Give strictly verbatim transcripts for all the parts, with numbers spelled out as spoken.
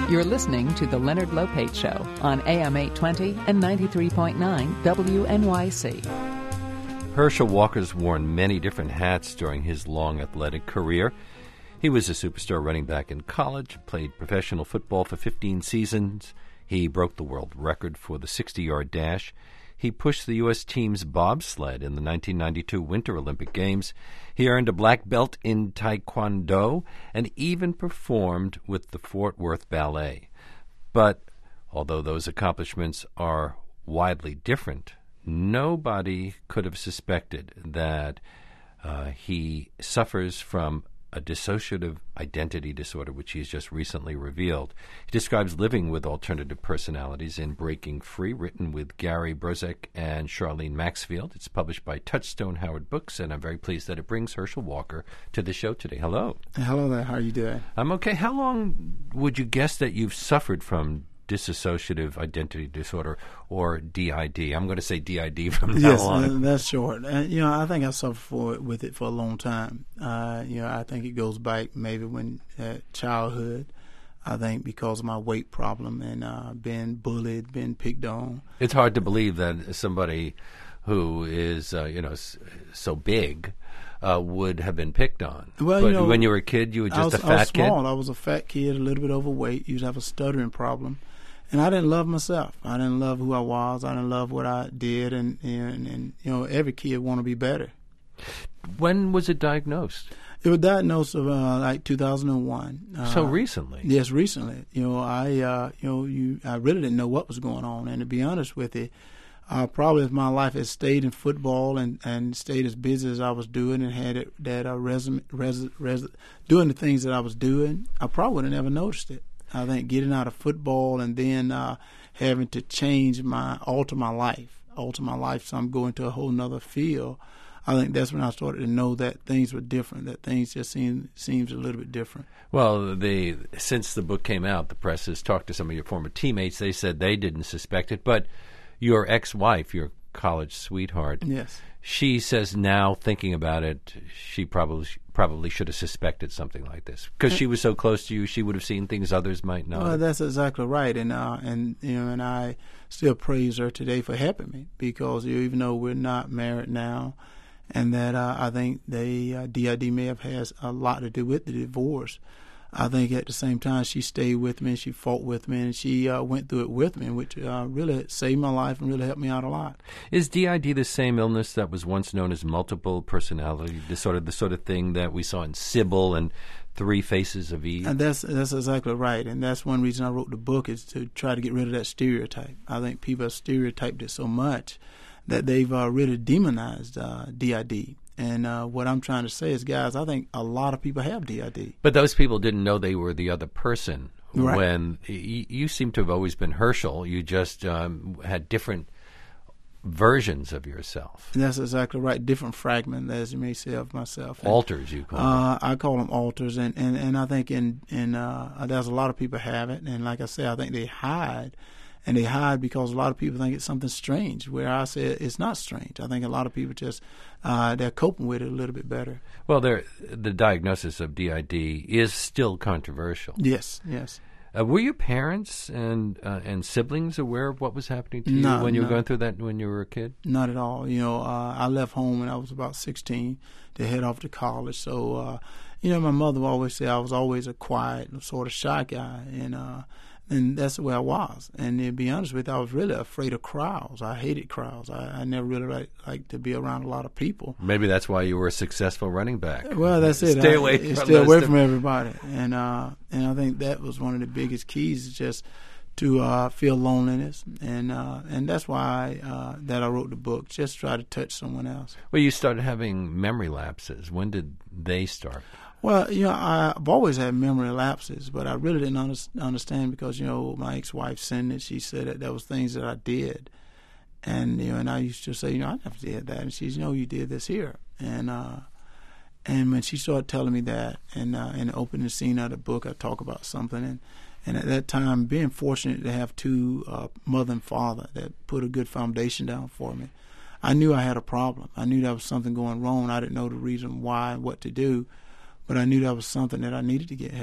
You're listening to The Leonard Lopate Show on A M eight twenty and ninety-three point nine W N Y C. Herschel Walker's worn many different hats during his long athletic career. He was a superstar running back in college, played professional football for fifteen seasons. He broke the world record for the sixty-yard dash. He pushed the U S team's bobsled in the nineteen ninety-two Winter Olympic Games. He earned a black belt in Taekwondo and even performed with the Fort Worth Ballet. But although those accomplishments are widely different, nobody could have suspected that uh, he suffers from a dissociative identity disorder, which he's just recently revealed. He describes living with alternative personalities in Breaking Free, written with Gary Brozek and Charlene Maxfield. It's published by Touchstone Howard Books, and I'm very pleased that it brings Herschel Walker to the show today. Hello. Hello there. How are you doing? I'm okay. How long would you guess that you've suffered from dissociative identity disorder, or D I D? I'm going to say D I D from now yes, on. Yes, uh, that's short. Uh, you know, I think I suffered for, with it for a long time. Uh, you know, I think it goes back maybe when uh, childhood. I think because of my weight problem and uh, being bullied, being picked on. It's hard to believe that somebody who is, uh, you know, s- so big uh, would have been picked on. Well, but you know, when you were a kid, you were just I was, a fat I was kid? small. I was a fat kid, a little bit overweight. Used to have a stuttering problem. And I didn't love myself. I didn't love who I was. I didn't love what I did. And, and, and you know, every kid want to be better. When was it diagnosed? It was diagnosed of uh, like two thousand one. Uh, so recently? Yes, recently. You know, I uh, you know, you I really didn't know what was going on. And to be honest with you, uh, probably if my life had stayed in football and, and stayed as busy as I was doing and had it, that uh, resume, res, res, doing the things that I was doing, I probably would have never noticed it. I think getting out of football and then uh, having to change my, alter my life, alter my life so I'm going to a whole nother field, I think that's when I started to know that things were different, that things just seem seems a little bit different. Well, the since the book came out, the press has talked to some of your former teammates. They said they didn't suspect it, but your ex-wife, your college sweetheart, yes, she says now, thinking about it, she probably probably should have suspected something like this because she was so close to you. She would have seen things others might not. Well, that's exactly right, and uh, and you know, and I still praise her today for helping me because you know, even though we're not married now, and that uh, I think the uh, D I D may have has a lot to do with the divorce. I think at the same time she stayed with me and she fought with me and she uh, went through it with me, which uh, really saved my life and really helped me out a lot. Is D I D the same illness that was once known as multiple personality disorder, the sort of thing that we saw in Sybil and Three Faces of Eve? And that's that's exactly right, and that's one reason I wrote the book is to try to get rid of that stereotype. I think people have stereotyped it so much that they've uh, really demonized uh, D I D. And uh, what I'm trying to say is, guys, I think a lot of people have D I D. But those people didn't know they were the other person. Right. When y- you seem to have always been Herschel, you just um, had different versions of yourself. And that's exactly right. Different fragments, as you may say, of myself. And, alters, you call uh, them. I call them alters, and, and, and I think in in uh, there's a lot of people have it, and like I say, I think they hide. And they hide because a lot of people think it's something strange, where I say it's not strange. I think a lot of people just, uh, they're coping with it a little bit better. Well, the diagnosis of D I D is still controversial. Yes, yes. Uh, were your parents and uh, and siblings aware of what was happening to you no, when you no. were going through that when you were a kid? Not at all. You know, uh, I left home when I was about sixteen to head off to college. So, uh, you know, my mother would always say I was always a quiet, sort of shy guy, and uh, And that's the way I was. And to be honest with you, I was really afraid of crowds. I hated crowds. I, I never really liked like to be around a lot of people. Maybe that's why you were a successful running back. Well, that's it. Stay I, away I, from Stay away those from everybody. And uh, and I think that was one of the biggest keys, is just to uh, feel loneliness. And uh, and that's why uh, that I wrote the book, just try to touch someone else. Well, you started having memory lapses. When did they start? Well, you know, I've always had memory lapses, but I really didn't under- understand because, you know, my ex-wife sent it. She said that there was things that I did. And, you know, and I used to say, you know, I never did that. And she said, you know, you did this here. And uh, and when she started telling me that, and uh, in the opening scene of the book, I talk about something. And, and at that time, being fortunate to have two, uh, mother and father, that put a good foundation down for me, I knew I had a problem. I knew there was something going wrong. I didn't know the reason why, what to do. But I knew that was something that I needed to get help.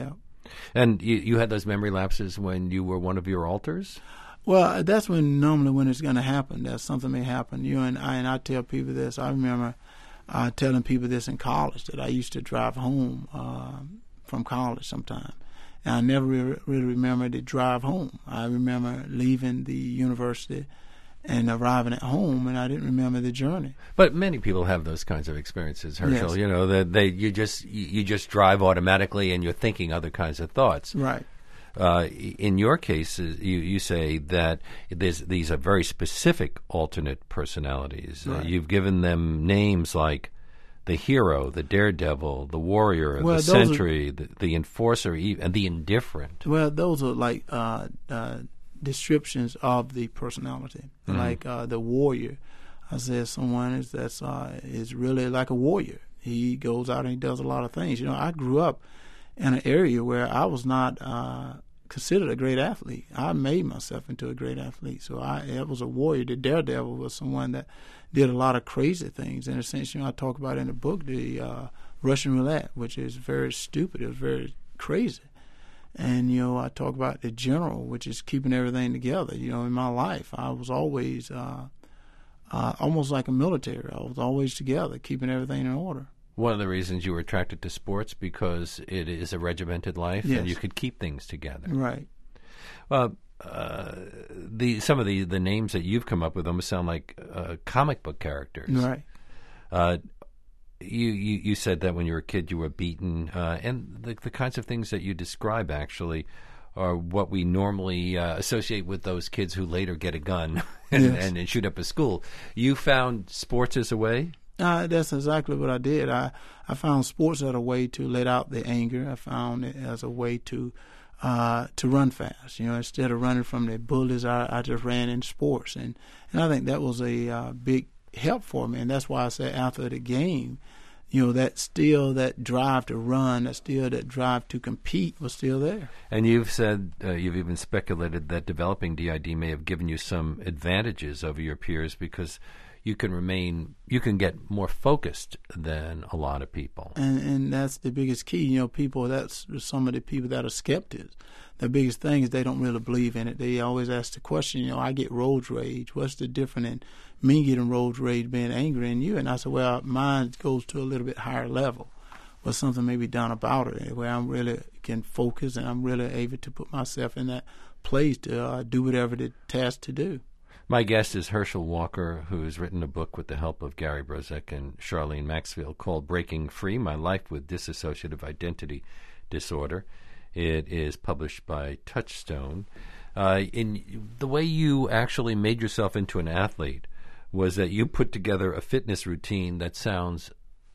And you, you had those memory lapses when you were one of your alters? Well, that's when normally when it's going to happen. That something may happen. You and I, and I tell people this. I remember uh, telling people this in college, that I used to drive home uh, from college sometime. And I never re- really remember the drive home. I remember leaving the university and arriving at home, and I didn't remember the journey. But many people have those kinds of experiences, Herschel. Yes. You know, that they you just you just drive automatically, and you're thinking other kinds of thoughts. Right. Uh, in your case, you you say that there's, these are very specific alternate personalities. Right. Uh, you've given them names like the hero, the daredevil, the warrior, well, the sentry, are, the, the enforcer, and the indifferent. Well, those are like uh, uh, descriptions of the personality. Mm-hmm. Like uh, the warrior, I said someone is that's uh, is really like a warrior. He goes out and he does a lot of things. You know, I grew up in an area where I was not uh, considered a great athlete. I made myself into a great athlete. So I, I was a warrior. The daredevil was someone that did a lot of crazy things. In a sense, you know, I talk about in the book the uh, Russian roulette, which is very stupid. It was very crazy. And, you know, I talk about the general, which is keeping everything together. You know, in my life, I was always uh, uh, almost like a military. I was always together, keeping everything in order. One of the reasons you were attracted to sports because it is a regimented life, yes. and you could keep things together. Right. Well, uh, the some of the, the names that you've come up with almost sound like uh, comic book characters. Right. Uh, you, you you said that when you were a kid you were beaten, uh, and the, the kinds of things that you describe actually are what we normally uh, associate with those kids who later get a gun and, yes. and, and shoot up a school. You found sports as a way? Uh, that's exactly what I did. I, I found sports as a way to let out the anger. I found it as a way to uh, to run fast. You know, instead of running from the bullies, I, I just ran in sports, and, and I think that was a uh, big help for me. And that's why I said after the game, you know, that still that drive to run, that still that drive to compete was still there. And you've said uh, you've even speculated that developing D I D may have given you some advantages over your peers because you can remain, you can get more focused than a lot of people. And and that's the biggest key. You know, people, that's some of the people that are skeptics. The biggest thing is they don't really believe in it. They always ask the question, you know, I get road rage. What's the difference in me getting road rage being angry and you? And I said, well, mine goes to a little bit higher level. But something may be done about it where I'm really can focus and I'm really able to put myself in that place to uh, do whatever the task to do. My guest is Herschel Walker, who has written a book with the help of Gary Brozek and Charlene Maxfield called Breaking Free, My Life with Dissociative Identity Disorder. It is published by Touchstone. Uh, in the way you actually made yourself into an athlete was that you put together a fitness routine that sounds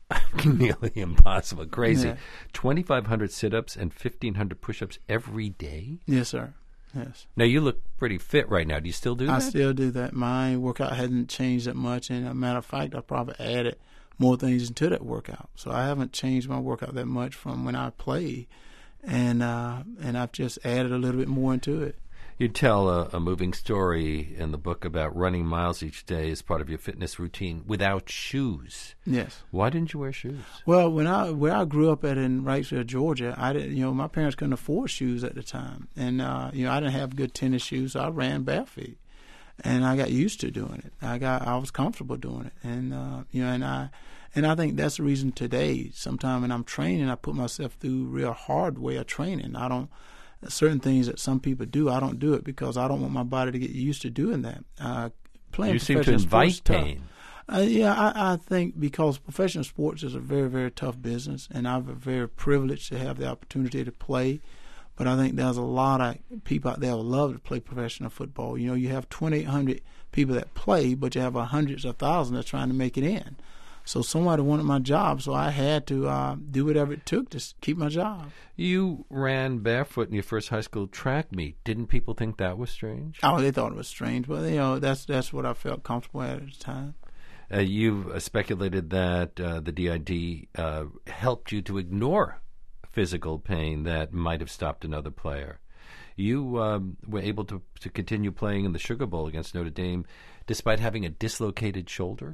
nearly impossible, crazy. Yeah. twenty-five hundred sit-ups and fifteen hundred push-ups every day? Yes, sir. Yes. Now, you look pretty fit right now. Do you still do that? I still do that. My workout hasn't changed that much. And as a matter of fact, I probably added more things into that workout. So I haven't changed my workout that much from when I played. And uh, and I've just added a little bit more into it. You tell a, a moving story in the book about running miles each day as part of your fitness routine without shoes. Yes. Why didn't you wear shoes? Well, when I where I grew up at in Wrightsville, Georgia, I didn't. You know, my parents couldn't afford shoes at the time, and uh, you know, I didn't have good tennis shoes, so I ran barefoot, and I got used to doing it. I got I was comfortable doing it, and uh, you know, and I. And I think that's the reason today, sometimes when I'm training, I put myself through a real hard way of training. I don't, certain things that some people do, I don't do it because I don't want my body to get used to doing that. Uh, playing you seem to professional invite sports is pain. tough. Uh, yeah, I, I think because professional sports is a very, very tough business, and I'm very privileged to have the opportunity to play. But I think there's a lot of people out there who love to play professional football. You know, you have twenty-eight hundred people that play, but you have hundreds of thousands that are trying to make it in. So somebody wanted my job, so I had to uh, do whatever it took to keep my job. You ran barefoot in your first high school track meet. Didn't people think that was strange? Oh, they thought it was strange, but you know that's that's what I felt comfortable at at the time. Uh, you've uh, speculated that uh, the D I D uh, helped you to ignore physical pain that might have stopped another player. You um, were able to to continue playing in the Sugar Bowl against Notre Dame despite having a dislocated shoulder?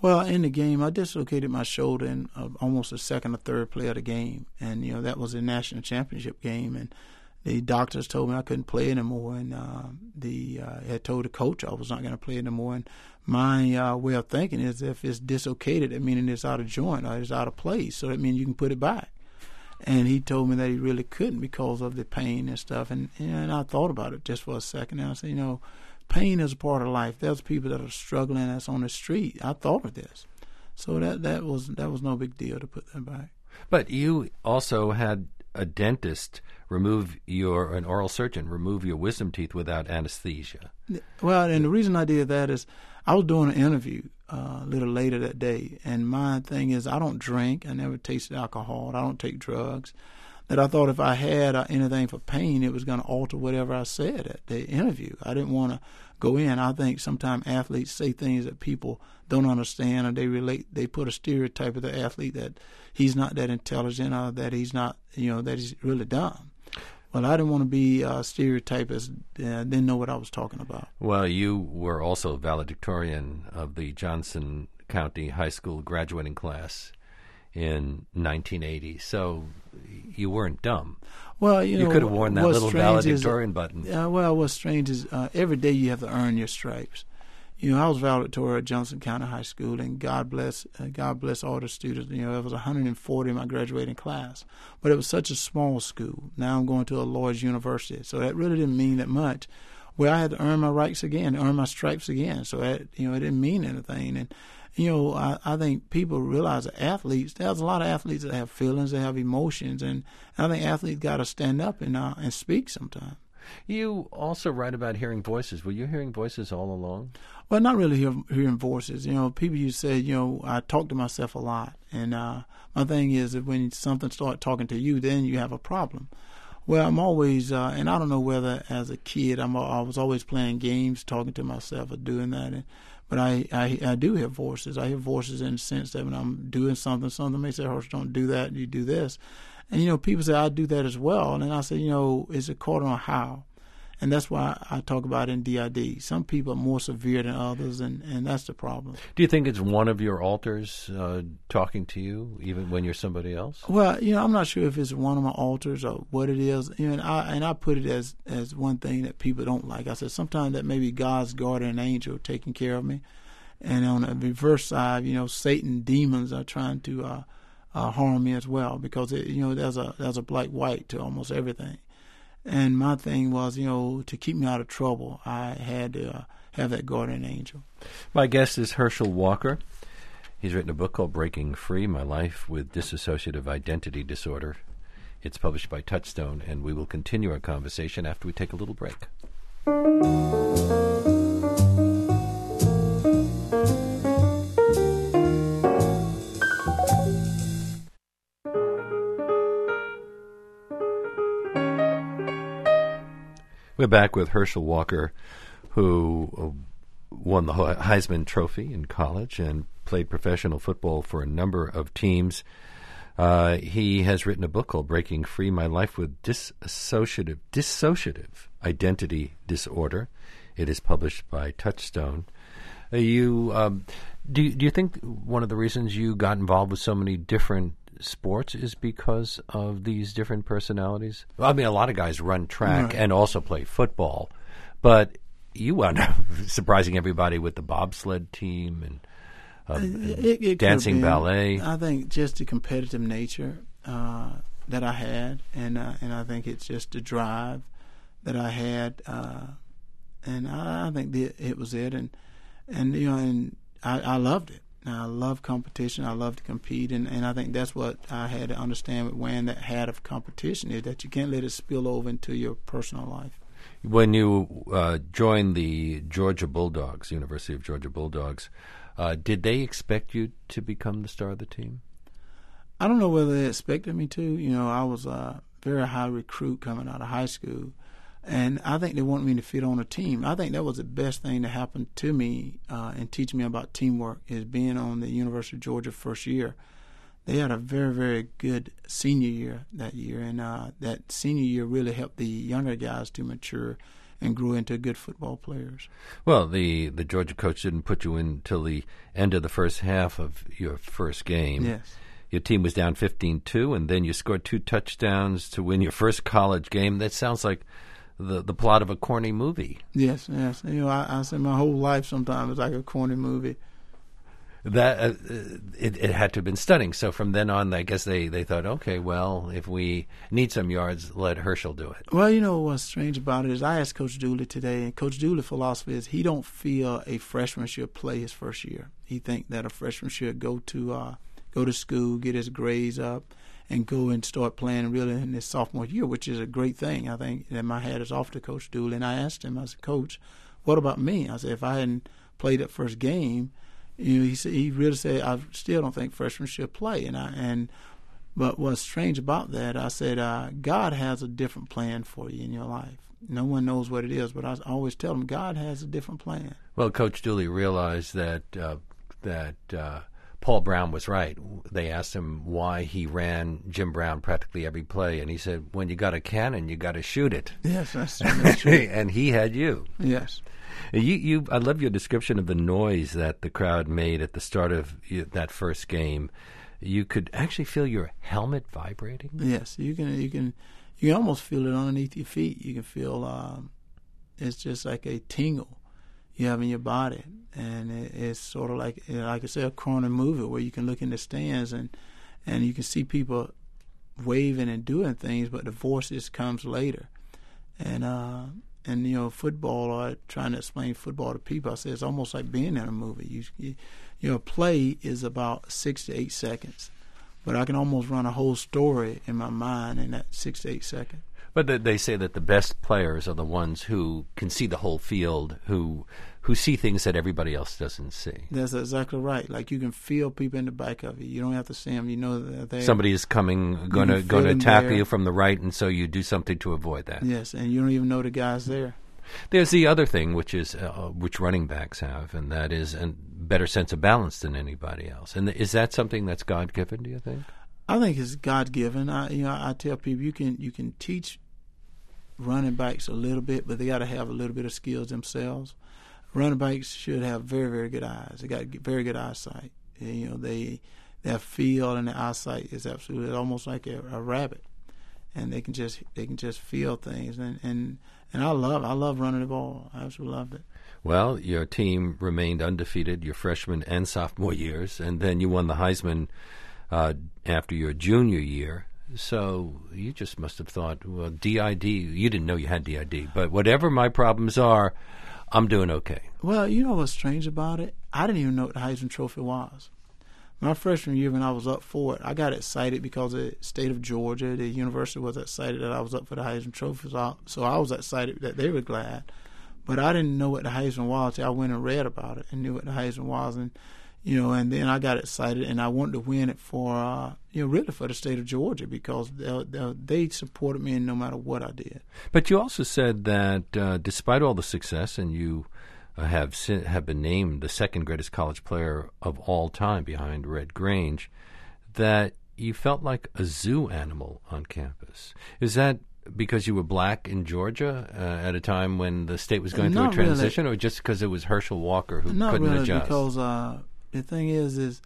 Well, in the game, I dislocated my shoulder in uh, almost the second or third play of the game, and you know that was a national championship game, and the doctors told me I couldn't play anymore, and uh, the uh, had told the coach I was not going to play anymore. And my uh, way of thinking is, if it's dislocated, it means it's out of joint or it's out of place, so that means you can put it back. And he told me that he really couldn't because of the pain and stuff. And, and I thought about it just for a second. And I said, you know, pain is a part of life. There's people that are struggling that's on the street. I thought of this. So that, that was that was no big deal to put that back. But you also had a dentist remove your, an oral surgeon remove your wisdom teeth without anesthesia. Well, and the reason I did that is I was doing an interview uh, a little later that day, and my thing is I don't drink, I never tasted alcohol, I don't take drugs, that I thought if I had uh, anything for pain, it was going to alter whatever I said at the interview. I didn't want to go in. I think sometimes athletes say things that people don't understand, or they relate, they put a stereotype of the athlete that he's not that intelligent, or that he's not, you know, that he's really dumb. Well, I didn't want to be uh, stereotyped as uh, didn't know what I was talking about. Well, you were also valedictorian of the Johnson County High School graduating class in nineteen eighty, so you weren't dumb. Well, you, you know, could have worn that little valedictorian is, button. Uh, well, what's strange is uh, every day you have to earn your stripes. You know, I was valedictorian at Johnson County High School, and God bless, uh, God bless all the students. You know, it was one hundred forty in my graduating class, but it was such a small school. Now I'm going to a Lloyd's University, so that really didn't mean that much. Where I had to earn my rights again, earn my stripes again. So that, you know, it didn't mean anything. And you know, I, I think people realize that athletes. There's a lot of athletes that have feelings, they have emotions, and I think athletes got to stand up and uh, and speak sometimes. You also write about hearing voices. Were you hearing voices all along? Well, not really hear, hearing voices. You know, people used to say, you know, I talk to myself a lot. And uh, my thing is that when something starts talking to you, then you have a problem. Well, I'm always, uh, and I don't know whether as a kid, I'm, I was always playing games, talking to myself or doing that. And, but I, I, I do hear voices. I hear voices in the sense that when I'm doing something, something may say, Hersh, don't do that, you do this. And, you know, people say, I do that as well. And I say, you know, it's according on how. And that's why I talk about it in D I D. Some people are more severe than others, and, and that's the problem. Do you think it's one of your alters uh, talking to you, even when you're somebody else? Well, you know, I'm not sure if it's one of my alters or what it is. You know, and I, and I put it as, as one thing that people don't like. I said sometimes that may be God's guardian angel taking care of me. And on the reverse side, you know, Satan, demons are trying to uh, uh, harm me as well, because, it, you know, there's a, there's a black-white to almost everything. And my thing was, you know, to keep me out of trouble, I had to uh, have that guardian angel. My guest is Herschel Walker. He's written a book called Breaking Free, My Life with Dissociative Identity Disorder. It's published by Touchstone, and we will continue our conversation after we take a little break. We're back with Herschel Walker, who won the Heisman Trophy in college and played professional football for a number of teams. Uh, he has written a book called Breaking Free, My Life with Dissociative, Dissociative Identity Disorder. It is published by Touchstone. Uh, you um, do, do you think one of the reasons you got involved with so many different sports is because of these different personalities? Well, I mean, a lot of guys run track right. and also play football, but you wound up surprising everybody with the bobsled team and, um, it, it dancing ballet. I think just the competitive nature uh, that I had, and uh, and I think it's just the drive that I had, uh, and I, I think the, it was it, and and you know, and I, I loved it. I love competition. I love to compete, and, and I think that's what I had to understand with wearing that hat of competition, is that you can't let it spill over into your personal life. When you uh, joined the Georgia Bulldogs, University of Georgia Bulldogs, uh, did they expect you to become the star of the team? I don't know whether they expected me to. You know, I was a very high recruit coming out of high school, and I think they wanted me to fit on a team. I think that was the best thing that happened to me uh, and teaching me about teamwork, is being on the University of Georgia first year. They had a very, very good senior year that year, and uh, that senior year really helped the younger guys to mature and grew into good football players. Well, the, the Georgia coach didn't put you in till the end of the first half of your first game. Yes. Your team was down fifteen two, and then you scored two touchdowns to win your first college game. That sounds like the the plot of a corny movie. Yes, yes. You know, I, I say my whole life sometimes is like a corny movie. That uh, it, it had to have been stunning. So from then on, I guess they, they thought, okay, well, if we need some yards, let Herschel do it. Well, you know what's strange about it is I asked Coach Dooley today, and Coach Dooley's philosophy is he don't feel a freshman should play his first year. He think that a freshman should go to uh, go to school, get his grades up, and go and start playing really in his sophomore year, which is a great thing. I think that my hat is off to Coach Dooley. And I asked him, I said, Coach, what about me? I said, if I hadn't played that first game, you know, he said he really said I still don't think freshmen should play. And I and but what's strange about that, I said, uh, God has a different plan for you in your life. No one knows what it is, but I always tell them God has a different plan. Well, Coach Dooley realized that uh, that. Uh, Paul Brown was right. They asked him why he ran Jim Brown practically every play, and he said, when you got a cannon, you got to shoot it. Yes, that's, that's true. And he had you. Yes. You, you, I love your description of the noise that the crowd made at the start of that first game. You could actually feel your helmet vibrating. Yes, you can. You can. You can almost feel it underneath your feet. You can feel um, it's just like a tingle you have in your body, and it, it's sort of like, you know, like I said, a corner movie where you can look in the stands and and you can see people waving and doing things, but the voices comes later. And uh, and you know, football, or trying to explain football to people, I say it's almost like being in a movie. You, you, you know, a play is about six to eight seconds, but I can almost run a whole story in my mind in that six to eight seconds. But they say that the best players are the ones who can see the whole field, who who see things that everybody else doesn't see. That's exactly right. Like you can feel people in the back of you. You don't have to see them. You know that they're somebody is coming, going to going to tackle you from the right, and so you do something to avoid that. Yes, and you don't even know the guy's there. There's the other thing, which is uh, which running backs have, and that is a better sense of balance than anybody else. And is that something that's God-given, do you think? I think it's God-given. I, you know, I tell people you can you can teach running backs a little bit, but they got to have a little bit of skills themselves. Running backs should have very, very good eyes. They got very good eyesight. And, you know, they their feel and their eyesight is absolutely it's almost like a, a rabbit, and they can just they can just feel things. And and and I love I love running the ball. I absolutely loved it. Well, your team remained undefeated your freshman and sophomore years, and then you won the Heisman uh, after your junior year. So you just must have thought, well, D I D, you didn't know you had D I D, but whatever my problems are, I'm doing okay. Well, you know what's strange about it? I didn't even know what the Heisman Trophy was. My freshman year when I was up for it, I got excited because the state of Georgia, the university was excited that I was up for the Heisman Trophy, so I was excited that they were glad. But I didn't know what the Heisman was until I went and read about it and knew what the Heisman was. And You know, and then I got excited, and I wanted to win it for, uh, you know, really for the state of Georgia because they, they, they supported me no matter what I did. But you also said that uh, despite all the success, and you uh, have have been named the second greatest college player of all time behind Red Grange, that you felt like a zoo animal on campus. Is that because you were black in Georgia uh, at a time when the state was going Not through a transition, really. or just because it was Herschel Walker who Not couldn't really, adjust? because uh, the thing is, is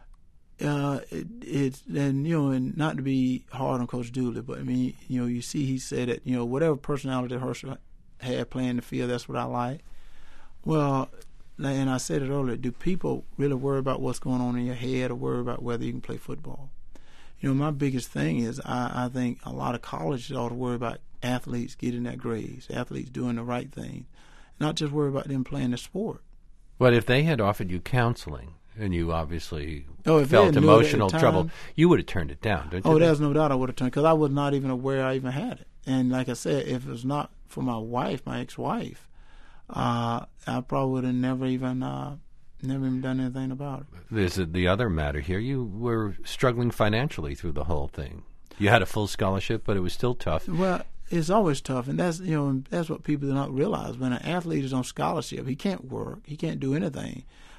uh, it, it's and you know, and not to be hard on Coach Dooley, but I mean, you know, you see, he said that you know whatever personality Herschel had playing the field, that's what I like. Well, and I said it earlier, do people really worry about what's going on in your head or worry about whether you can play football? You know, my biggest thing is I, I think a lot of colleges ought to worry about athletes getting their grades, athletes doing the right thing, not just worry about them playing the sport. But if they had offered you counseling, and you obviously oh, if felt emotional time, trouble, you would have turned it down, don't you? Oh, think? there's no doubt I would have turned, because I was not even aware I even had it. And like I said, if it was not for my wife, my ex-wife, uh, I probably would have never even uh, never even done anything about it. There's a, the other matter here. You were struggling financially through the whole thing. You had a full scholarship, but it was still tough. Well, it's always tough, and that's you know that's what people do not realize. When an athlete is on scholarship, he can't work, he can't do anything.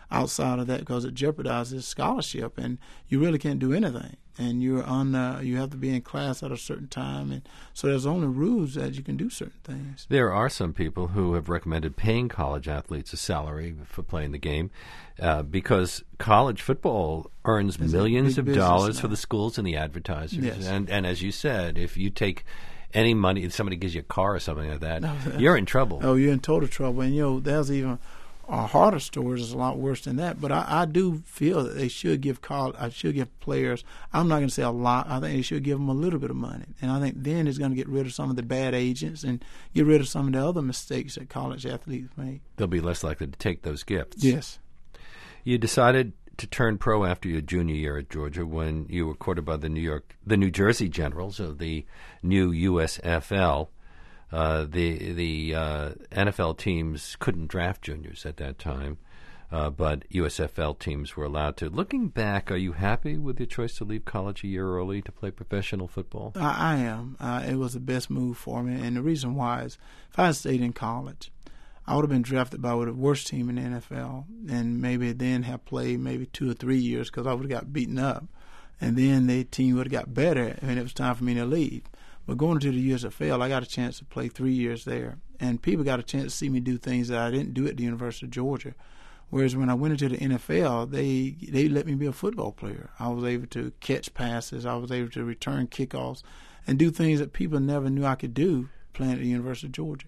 outside of that because it jeopardizes scholarship, and you really can't do anything. And you're on, uh, you have to be in class at a certain time, and so there's only rules that you can do certain things. There are some people who have recommended paying college athletes a salary for playing the game uh, because college football earns It's millions of dollars now. for the schools and the advertisers. Yes. And and as you said, if you take any money, if somebody gives you a car or something like that, No, you're in trouble. Oh, you're in total trouble. And, you know, there's even uh, harder stories is a lot worse than that. But I, I do feel that they should give college, I should give players, I'm not going to say a lot, I think they should give them a little bit of money. And I think then it's going to get rid of some of the bad agents and get rid of some of the other mistakes that college athletes make. They'll be less likely to take those gifts. Yes. You decided to turn pro after your junior year at Georgia when you were courted by the New York, the New Jersey Generals of the new U S F L. Uh, the the uh, N F L teams couldn't draft juniors at that time, uh, but U S F L teams were allowed to. Looking back, are you happy with your choice to leave college a year early to play professional football? I, I am. Uh, it was the best move for me, and the reason why is if I had stayed in college, I would have been drafted by the worst team in the N F L, and maybe then have played maybe two or three years because I would have got beaten up, and then the team would have got better, and it was time for me to leave. But going to the U S F L, I got a chance to play three years there, and people got a chance to see me do things that I didn't do at the University of Georgia. Whereas when I went into the N F L, they they let me be a football player. I was able to catch passes, I was able to return kickoffs, and do things that people never knew I could do playing at the University of Georgia.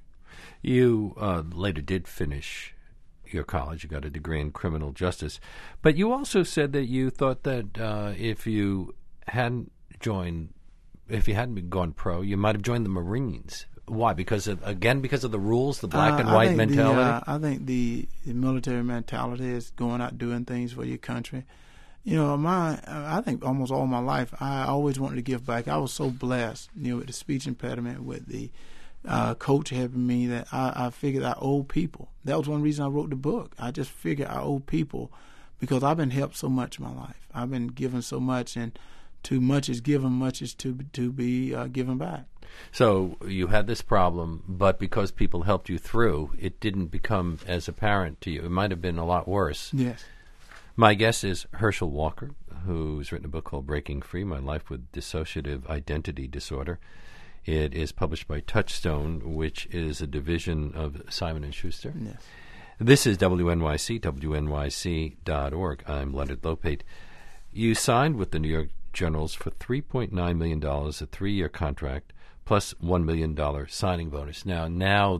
You uh, later did finish your college. You got a degree in criminal justice. But you also said that you thought that uh, if you hadn't joined, if you hadn't been gone pro, you might have joined the Marines. Why? Because of, again, because of the rules, the black uh, and white I mentality? The, uh, I think the, the military mentality is going out doing things for your country. You know, my I think almost all my life, I always wanted to give back. I was so blessed, you know, with the speech impediment, with the Uh, coach helping me, that I, I figured I owe people. That was one reason I wrote the book. I just figured I owe people because I've been helped so much in my life. I've been given so much, and too much is given, much is to to be uh, given back. So you had this problem, but because people helped you through, it didn't become as apparent to you. It might have been a lot worse. Yes. My guest is Herschel Walker, who's written a book called Breaking Free, My Life with Dissociative Identity Disorder. It is published by Touchstone, which is a division of Simon and Schuster. Yes. This is W N Y C, W N Y C dot org. I'm Leonard Lopate. You signed with the New York Generals for three point nine million dollars, a three-year contract, plus one million dollars signing bonus. Now, now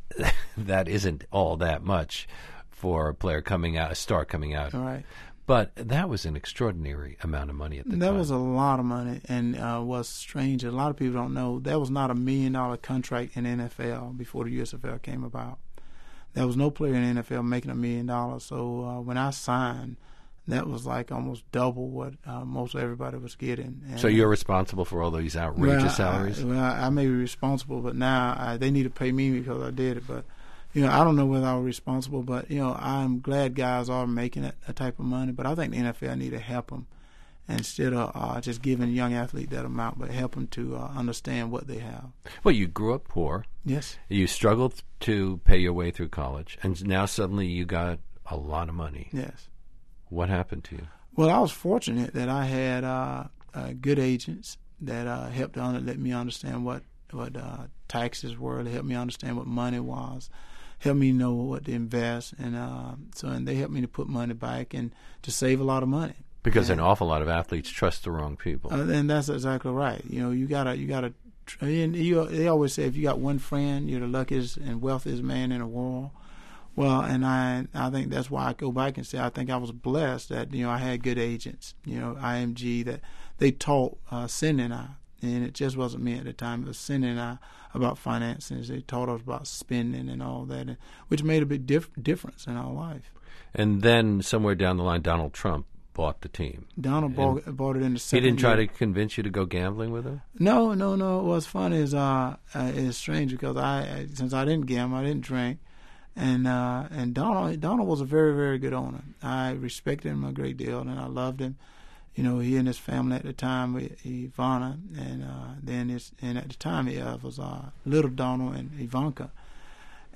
that isn't all that much for a player coming out, a star coming out. All right. But that was an extraordinary amount of money at the that time. That was a lot of money, and uh, what's strange, a lot of people don't know, that was not a million-dollar contract in the N F L before the U S F L came about. There was no player in the N F L making a million dollars. So uh, when I signed, that was like almost double what uh, most everybody was getting. And, so you're responsible for all these outrageous well, salaries? I, well, I may be responsible, but now I, they need to pay me because I did it. But you know, I don't know whether I was responsible, but, you know, I'm glad guys are making that, that type of money. But I think the N F L need to help them instead of uh, just giving young athletes that amount, but help them to uh, understand what they have. Well, you grew up poor. Yes. You struggled to pay your way through college, and now suddenly you got a lot of money. Yes. What happened to you? Well, I was fortunate that I had uh, uh, good agents that uh, helped on let me understand what, what uh, taxes were, they helped me understand what money was. Helped me know what to invest, and uh, so and they helped me to put money back and to save a lot of money. Because and, an awful lot of athletes trust the wrong people. Uh, and that's exactly right. You know, you gotta, you gotta. And you, they always say if you got one friend, you're the luckiest and wealthiest man in the world. Well, and I, I think that's why I go back and say I think I was blessed that you know I had good agents. You know, I M G that they taught uh, Cindy and I. And it just wasn't me at the time. It was Cindy and I about finances. They taught us about spending and all that, and, which made a big dif- difference in our life. And then somewhere down the line, Donald Trump bought the team. Donald bought, bought it in the second He didn't try year. to convince you to go gambling with him? No, no, no. What's funny is uh, uh, it's strange because I, since I didn't gamble, I didn't drink, and uh, and Donald Donald was a very, very good owner. I respected him a great deal, and I loved him. You know, he and his family at the time, Ivana, and uh, then his, and at the time it was uh, little Donald and Ivanka.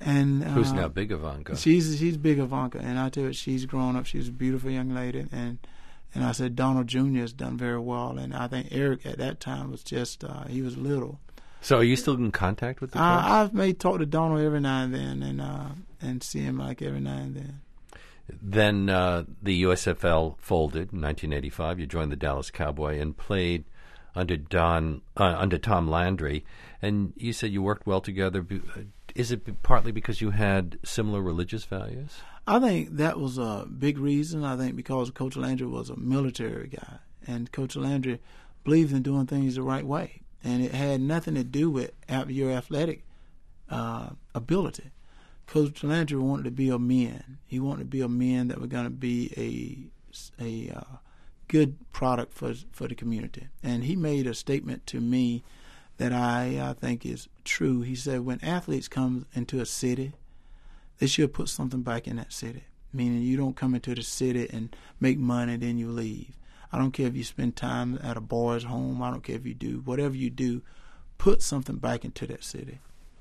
And uh, who's now big Ivanka? She's she's big Ivanka, and I tell you, she's grown up. She's a beautiful young lady, and and I said Donald Junior has done very well, and I think Eric at that time was just uh, he was little. So are you still in contact with the Cubs? I, I've made talk to Donald every now and then, and uh, and see him like every now and then. Then uh, the U S F L folded in nineteen eighty-five. You joined the Dallas Cowboy and played under Don uh, under Tom Landry, and you said you worked well together. Is it partly because you had similar religious values? I think that was a big reason. I think because Coach Landry was a military guy, and Coach Landry believed in doing things the right way, and it had nothing to do with your athletic uh, ability. Coach Landry wanted to be a man. He wanted to be a man that were going to be a a uh, good product for for the community. And he made a statement to me that I, I think is true. He said, when athletes come into a city, they should put something back in that city, meaning you don't come into the city and make money, then you leave. I don't care if you spend time at a boy's home. I don't care if you do. Whatever you do, put something back into that city.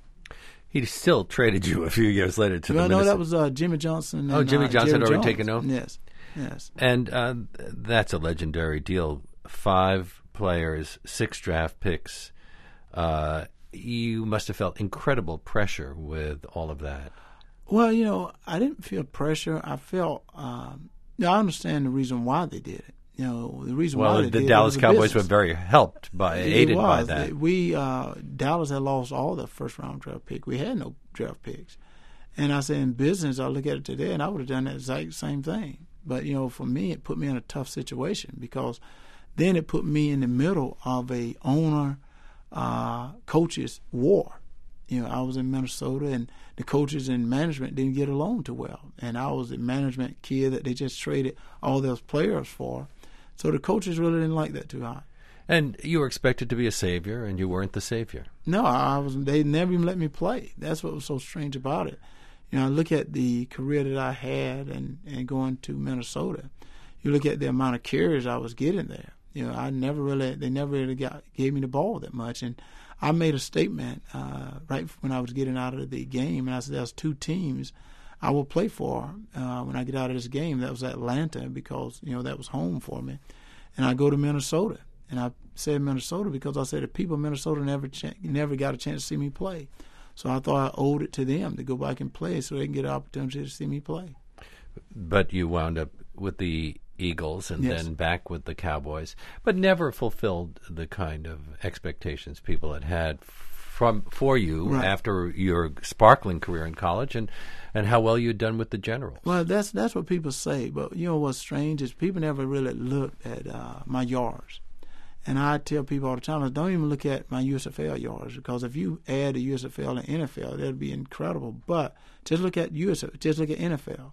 He still traded you a few years later to well, the no, Minnesota. that was uh, Jimmy Johnson. And, oh, Jimmy uh, Johnson had Jerry already Jones. taken over? Yes, yes. And uh, that's a legendary deal. Five players, six draft picks. Uh, you must have felt incredible pressure with all of that. Well, you know, I didn't feel pressure. I felt, um, you know, I understand the reason why they did it. You know, the reason well, why they the did Dallas it was Cowboys business. were very helped by, It aided was. by that. We uh, Dallas had lost all the first round draft pick. We had no draft picks, and I said in business, I look at it today, and I would have done that exact same thing. But you know, for me, it put me in a tough situation because then it put me in the middle of a owner uh, coaches war. You know, I was in Minnesota, and the coaches and management didn't get along too well, and I was a management kid that they just traded all those players for. So the coaches really didn't like that too high. And you were expected to be a savior, and you weren't the savior. No, I was. They never even let me play. That's what was so strange about it. You know, I look at the career that I had, and, and going to Minnesota. You look at the amount of carries I was getting there. You know, I never really. They never really got gave me the ball that much. And I made a statement uh, right when I was getting out of the game, and I said, "There's two teams I will play for uh, when I get out of this game." That was Atlanta because, you know, that was home for me. And I go to Minnesota. And I said Minnesota because I said the people in Minnesota never ch- never got a chance to see me play. So I thought I owed it to them to go back and play so they can get an opportunity to see me play. But you wound up with the Eagles and Yes. then back with the Cowboys, but never fulfilled the kind of expectations people had had from for you Right. after your sparkling career in college and, and how well you'd done with the Generals. Well, that's that's what people say. But you know what's strange is people never really looked at uh, my yards. And I tell people all the time, don't even look at my U S F L yards, because if you add the U S F L and N F L, that'd be incredible. But just look at U S F L, just look at N F L.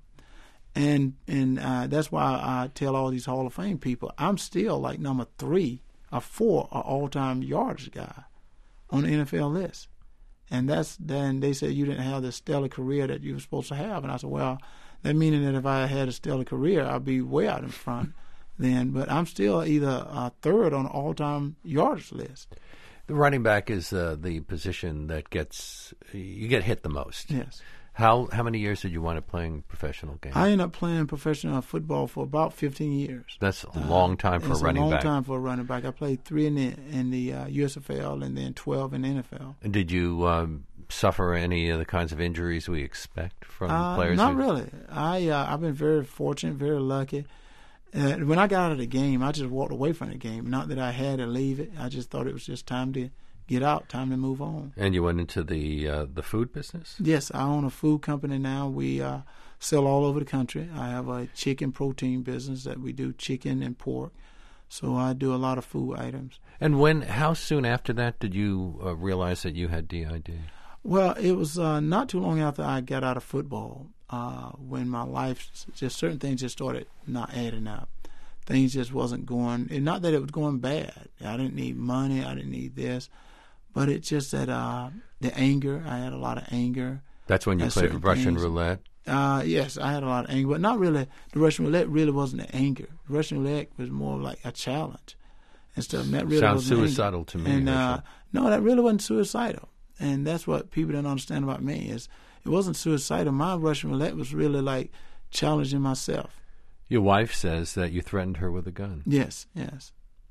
And and uh, that's why I tell all these Hall of Fame people, I'm still like number three or four or all-time yardage guy on the N F L list. And that's then they said you didn't have the stellar career that you were supposed to have. And I said, well, that meaning that if I had a stellar career, I'd be way out in front then. But I'm still either uh, third on the all-time yardage list. The running back is uh, the position that gets you get hit the most. Yes. How how many years did you wind up playing professional games? I ended up playing professional football for about fifteen years. That's a long time for it's a running a long back. time for a running back. I played three in the in the uh, U S F L and then twelve in the N F L. And did you um, suffer any of the kinds of injuries we expect from Uh, players? not who... really. I uh, I've been very fortunate, very lucky. Uh, when I got out of the game, I just walked away from the game. Not that I had to leave it. I just thought it was just time to get out, time to move on. And you went into the uh, the food business? Yes, I own a food company now. We uh, sell all over the country. I have a chicken protein business that we do chicken and pork. So I do a lot of food items. And when? How soon after that did you uh, realize that you had D I D? Well, it was uh, not too long after I got out of football uh, when my life, just certain things just started not adding up. Things just wasn't going, and not that it was going bad. I didn't need money. I didn't need this. But it's just that uh, the anger, I had a lot of anger. That's when you at played certain Russian things. roulette? Uh, yes, I had a lot of anger, but not really. The Russian roulette really wasn't the anger. The Russian roulette was more like a challenge and stuff. And that really Sounds wasn't suicidal anger. to me. And uh, no, that really wasn't suicidal. And that's what people don't understand about me is it wasn't suicidal. My Russian roulette was really like challenging myself. Your wife says that you threatened her with a gun. Yes, yes.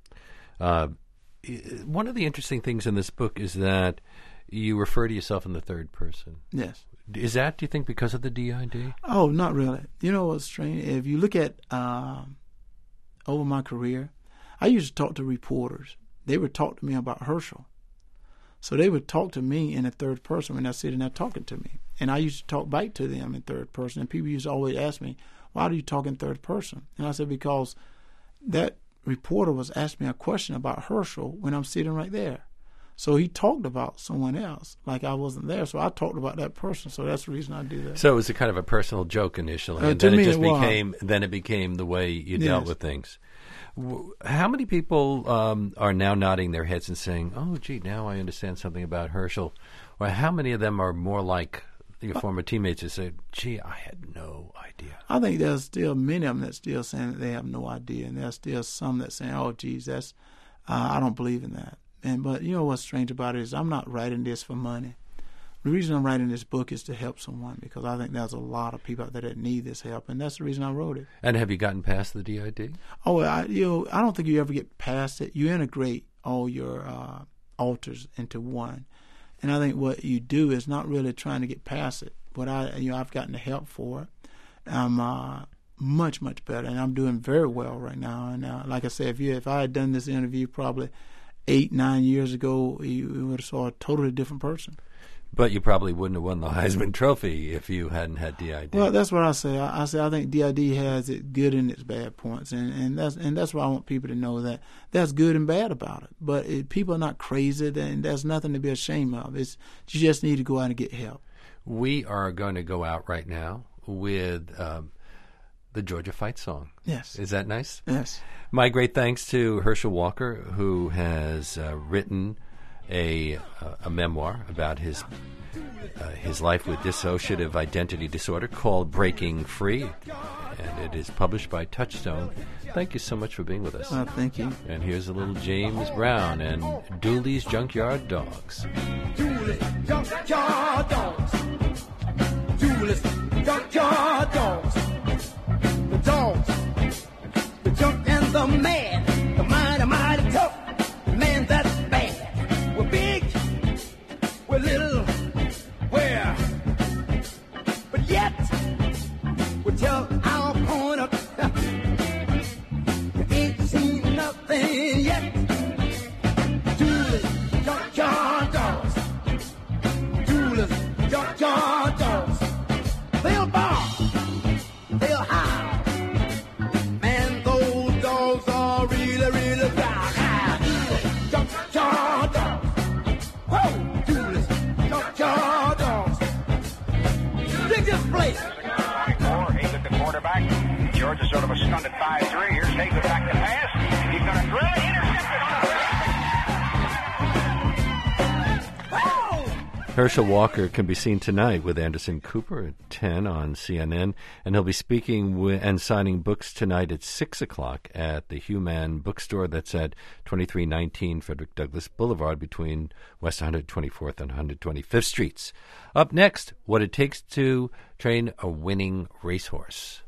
Uh, one of the interesting things in this book is that you refer to yourself in the third person. Yes. Is that, do you think, because of the D I D? Oh, not really. You know what's strange? If you look at um, over my career, I used to talk to reporters. They would talk to me about Herschel. So they would talk to me in the third person when they're sitting there talking to me. And I used to talk back to them in third person. And people used to always ask me, why do you talk in third person? And I said, because that reporter was asking me a question about Herschel when I'm sitting right there. So he talked about someone else, like I wasn't there. So I talked about that person. So that's the reason I do that. So it was a kind of a personal joke initially, Uh, and to then it me just it was. became then it became the way you dealt Yes. with things. W- How many people um, are now nodding their heads and saying, "Oh, gee, now I understand something about Herschel," or how many of them are more like your former teammates who say, "Gee, I had no idea"? I think there's still many of them that still saying that they have no idea, and there's still some that saying, "Oh, geez, that's uh, I don't believe in that." And but you know what's strange about it is I'm not writing this for money. The reason I'm writing this book is to help someone because I think there's a lot of people out there that need this help, and that's the reason I wrote it. And have you gotten past the D I D? Oh, I, you know, I don't think you ever get past it. You integrate all your uh, alters into one, and I think what you do is not really trying to get past it. But I, you know, I've gotten the help for it. I'm uh, much, much better, and I'm doing very well right now. And uh, like I said, if you, if I had done this interview probably eight, nine years ago, you, you would have saw a totally different person. But you probably wouldn't have won the Heisman Trophy if you hadn't had D I D. Well, that's what I say. I, I say I think D I D has its good and its bad points, and, and that's and that's why I want people to know that that's good and bad about it. But if people are not crazy, then there's nothing to be ashamed of. It's you just need to go out and get help. We are going to go out right now with um, the Georgia Fight Song. Yes. Is that nice? Yes. My great thanks to Herschel Walker, who has uh, written a uh, a memoir about his uh, his life with dissociative identity disorder called Breaking Free, and it is published by Touchstone. Thank you so much for being with us. Uh, thank you. And here's a little James Brown and Dooley's Junkyard Dogs. Dooley's Junkyard Dogs. Dooley's Junkyard Dogs. The dogs, the junk and the mad, the mighty, mighty tough, the man that's bad. We're big, we're little, where? But yet, we tell our opponent, you ain't seen nothing yet. Dooley's Junkyard Dogs. Dooley's Junkyard Dogs. They'll bark, they'll howl. Man, those dogs are really, really proud. Ah, Dooley's Junkyard Dogs. Whoa, Dooley's Junkyard Dogs. Dig this place. He's at the quarterback. Georgia sort of a stunted five three. Here's Hayes back to pass. He's going to throw it. Intercepted on the Herschel Walker can be seen tonight with Anderson Cooper at ten on C N N, and he'll be speaking wi- and signing books tonight at six o'clock at the Human Bookstore. That's at twenty-three nineteen Frederick Douglass Boulevard between West one hundred twenty-fourth and one hundred twenty-fifth Streets. Up next, what it takes to train a winning racehorse.